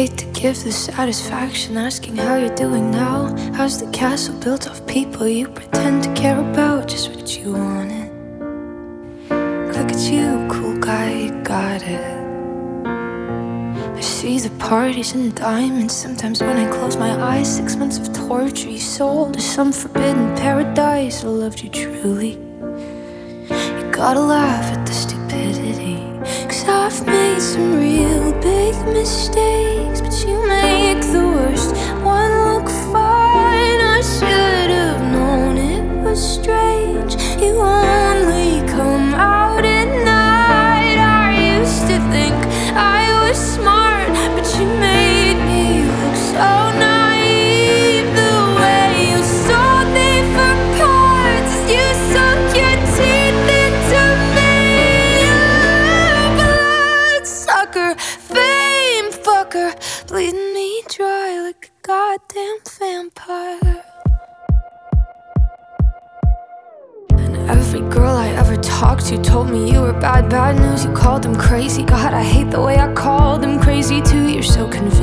hate to give the satisfaction asking how you're doing now. How's the castle built of people you pretend to care about? Just what you wanted. Look at you, cool guy, you got it. I see the parties and diamonds. Sometimes when I close my eyes, 6 months of torture you sold to some forbidden paradise. I loved you truly. You gotta laugh at the stupidity, 'cause I've made some real big mistakes, but you make the worst one look fine. I should have known it was strange. You only come out at night. I used to think I was smart, but you made me look so naive. The way you sold me for parts, you sunk your teeth into me. Bloodsucker, fame fucker, bleeding me dry like a goddamn vampire. And every girl I ever talked to told me you were bad, bad news. You called them crazy. God, I hate the way I called them crazy too. You're so convinced